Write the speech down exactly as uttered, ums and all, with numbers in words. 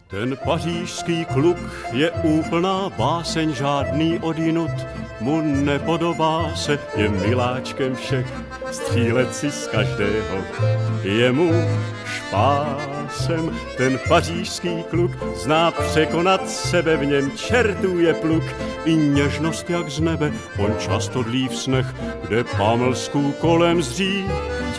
Ten pařížský kluk je úplná báseň, žádný odinut mu nepodobá se, je miláčkem všech, střílet si z každého je mu špásem. Ten pařížský kluk zná překonat sebe, v něm čertů je pluk i něžnost jak z nebe. On často dlí v snech, kde pamlsku kolem zří.